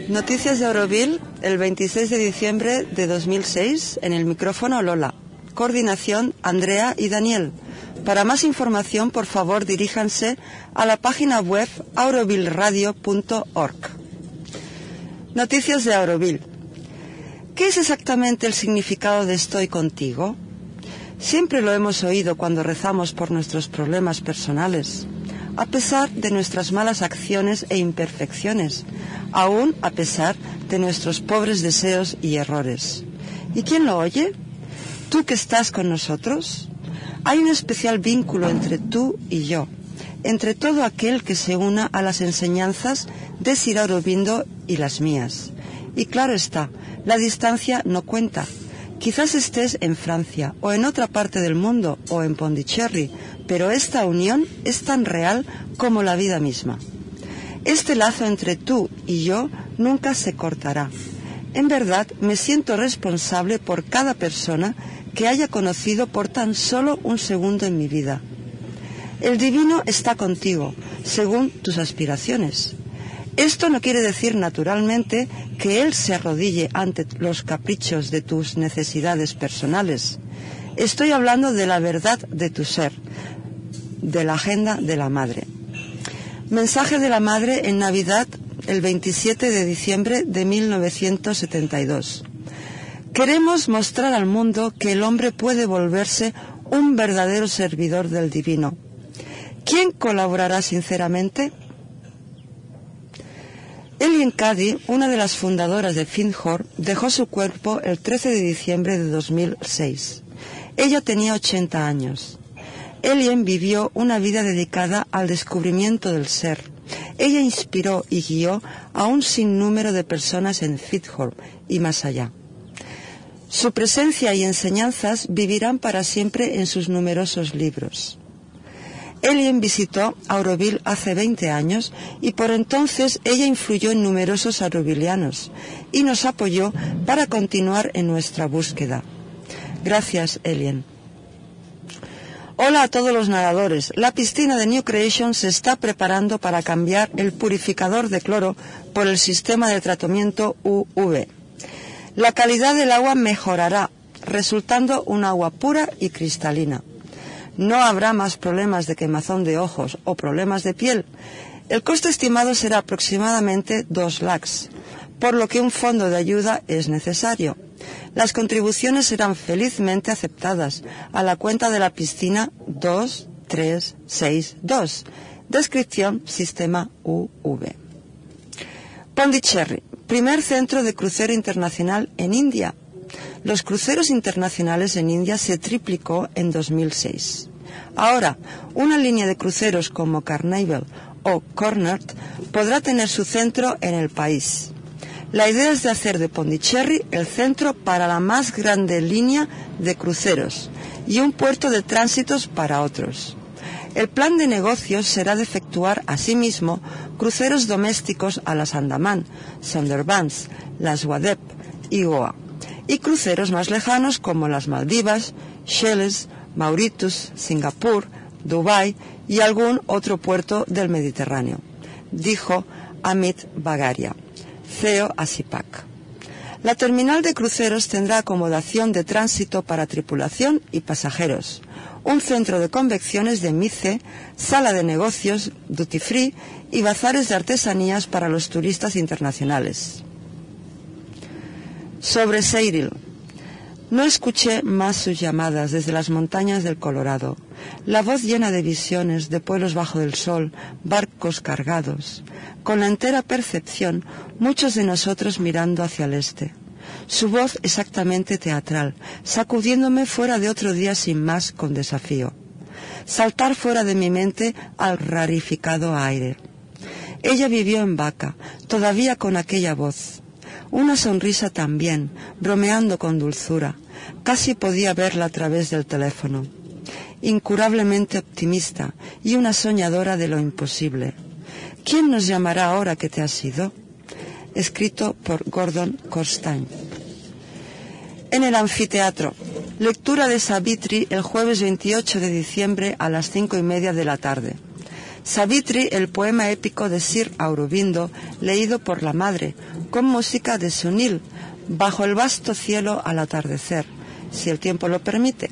Noticias de Auroville, el 26 de diciembre de 2006, en el micrófono Lola. Coordinación Andrea y Daniel. Para más información, por favor, diríjanse a la página web aurovilleradio.org. Noticias de Auroville. ¿Qué es exactamente el significado de estoy contigo? Siempre lo hemos oído cuando rezamos por nuestros problemas personales, a pesar de nuestras malas acciones e imperfecciones, aún a pesar de nuestros pobres deseos y errores. ¿Y quién lo oye? ¿Tú que estás con nosotros? Hay un especial vínculo entre tú y yo, entre todo aquel que se una a las enseñanzas de Sir Aurobindo y las mías. Y claro está, la distancia no cuenta. Quizás estés en Francia, o en otra parte del mundo, o en Pondicherry, pero esta unión es tan real como la vida misma. Este lazo entre tú y yo nunca se cortará. En verdad, me siento responsable por cada persona que haya conocido por tan solo un segundo en mi vida. El divino está contigo, según tus aspiraciones. Esto no quiere decir, naturalmente, que Él se arrodille ante los caprichos de tus necesidades personales. Estoy hablando de la verdad de tu ser, de la agenda de la Madre. Mensaje de la Madre en Navidad, el 27 de diciembre de 1972. Queremos mostrar al mundo que el hombre puede volverse un verdadero servidor del divino. ¿Quién colaborará sinceramente? Ellen Cady, una de las fundadoras de Findhorn, dejó su cuerpo el 13 de diciembre de 2006. Ella tenía 80 años. Ellen vivió una vida dedicada al descubrimiento del ser. Ella inspiró y guió a un sinnúmero de personas en Findhorn y más allá. Su presencia y enseñanzas vivirán para siempre en sus numerosos libros. Ellen visitó Auroville hace 20 años y por entonces ella influyó en numerosos aurovillianos y nos apoyó para continuar en nuestra búsqueda. Gracias, Ellen. Hola a todos los nadadores. La piscina de New Creation se está preparando para cambiar el purificador de cloro por el sistema de tratamiento UV. La calidad del agua mejorará, resultando un agua pura y cristalina. No habrá más problemas de quemazón de ojos o problemas de piel. El coste estimado será aproximadamente 2 lakhs, por lo que un fondo de ayuda es necesario. Las contribuciones serán felizmente aceptadas a la cuenta de la piscina 2362. Descripción: sistema UV. Pondicherry, primer centro de crucero internacional en India. Los cruceros internacionales en India se triplicó en 2006. Ahora, una línea de cruceros como Carnival o Cunard podrá tener su centro en el país. La idea es de hacer de Pondicherry el centro para la más grande línea de cruceros y un puerto de tránsitos para otros. El plan de negocios será de efectuar asimismo cruceros domésticos a las Andamán, Sundarbans, las Swadep y Goa, y cruceros más lejanos como las Maldivas, Seychelles, Mauritius, Singapur, Dubái y algún otro puerto del Mediterráneo, dijo Amit Bagaria, CEO ASIPAC. La terminal de cruceros tendrá acomodación de tránsito para tripulación y pasajeros, un centro de convenciones de MICE, sala de negocios, duty free y bazares de artesanías para los turistas internacionales. Sobre Cyril. No escuché más sus llamadas desde las montañas del Colorado, la voz llena de visiones de pueblos bajo del sol, barcos cargados, con la entera percepción, muchos de nosotros mirando hacia el este. Su voz exactamente teatral, sacudiéndome fuera de otro día sin más con desafío. Saltar fuera de mi mente al rarificado aire. Ella vivió en Vaca, todavía con aquella voz. Una sonrisa también, bromeando con dulzura. Casi podía verla a través del teléfono. Incurablemente optimista y una soñadora de lo imposible. ¿Quién nos llamará ahora que te has ido? Escrito por Gordon Corstein. En el anfiteatro. Lectura de Savitri el jueves 28 de diciembre a las 5:30 de la tarde. Savitri, el poema épico de Sri Aurobindo, leído por la madre, con música de Sunil, bajo el vasto cielo al atardecer, si el tiempo lo permite.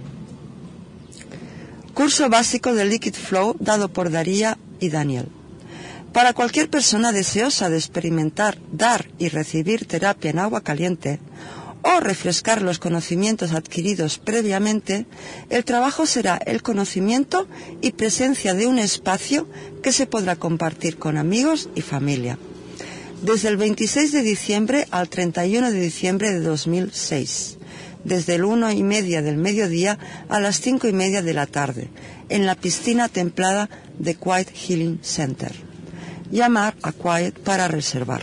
Curso básico de Liquid Flow dado por Daría y Daniel. Para cualquier persona deseosa de experimentar, dar y recibir terapia en agua caliente o refrescar los conocimientos adquiridos previamente, el trabajo será el conocimiento y presencia de un espacio que se podrá compartir con amigos y familia. Desde el 26 de diciembre al 31 de diciembre de 2006. Desde el 1:30 del mediodía a las 5:30 de la tarde, en la piscina templada de Quiet Healing Center. Llamar a Quiet para reservar.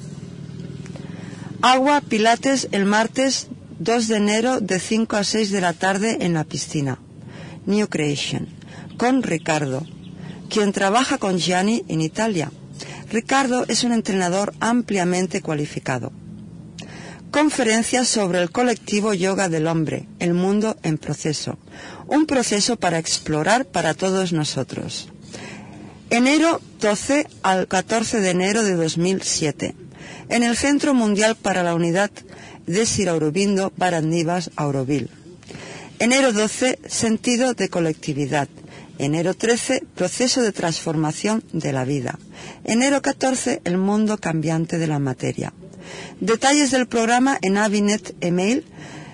Agua Pilates el martes 2 de enero de 5 a 6 de la tarde en la piscina. New Creation, con Ricardo, quien trabaja con Gianni en Italia. Ricardo es un entrenador ampliamente cualificado. Conferencia sobre el colectivo Yoga del Hombre, el mundo en proceso. Un proceso para explorar para todos nosotros. Enero 12 al 14 de enero de 2007. En el Centro Mundial para la Unidad de Sri Aurobindo, Barandivas, Auroville. Enero 12, sentido de colectividad. Enero 13, proceso de transformación de la vida. Enero 14, el mundo cambiante de la materia. Detalles del programa en Avinet email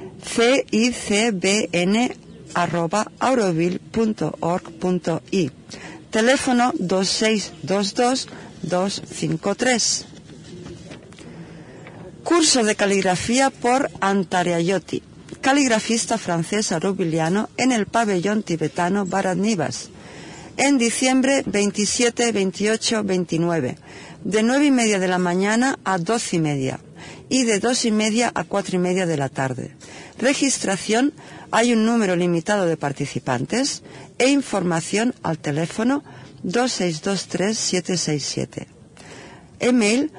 cicbn@auroville.org.i. Teléfono 2622-253. Curso de caligrafía por Antariayotti, caligrafista francés auroviliano en el pabellón tibetano Barandivas, en diciembre 27, 28, 29, de 9:30 de la mañana a 12:30 y de 2:30 a 4:30 de la tarde. Registración, hay un número limitado de participantes e información al teléfono 2623-767. Email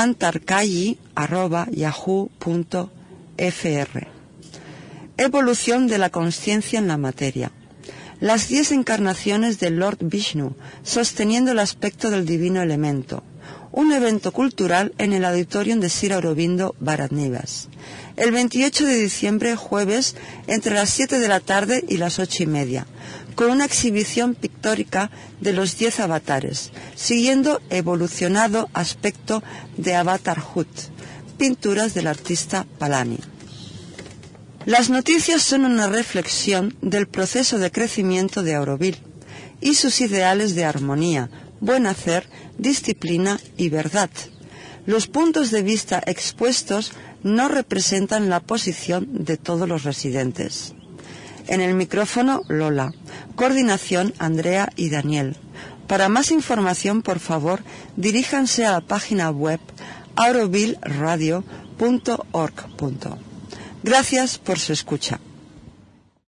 antarkayi@yahoo.fr. Evolución de la consciencia en la materia. Las 10 encarnaciones del Lord Vishnu, sosteniendo el aspecto del divino elemento. Un evento cultural en el auditorium de Sri Aurobindo, Barandivas. El 28 de diciembre, jueves, entre las 7 de la tarde y las 8:30, con una exhibición pictórica de los 10 avatares, siguiendo evolucionado aspecto de Avatarhood, pinturas del artista Palani. Las noticias son una reflexión del proceso de crecimiento de Auroville y sus ideales de armonía, buen hacer, disciplina y verdad. Los puntos de vista expuestos no representan la posición de todos los residentes. En el micrófono, Lola. Coordinación, Andrea y Daniel. Para más información, por favor, diríjanse a la página web aurovilleradio.org. Gracias por su escucha.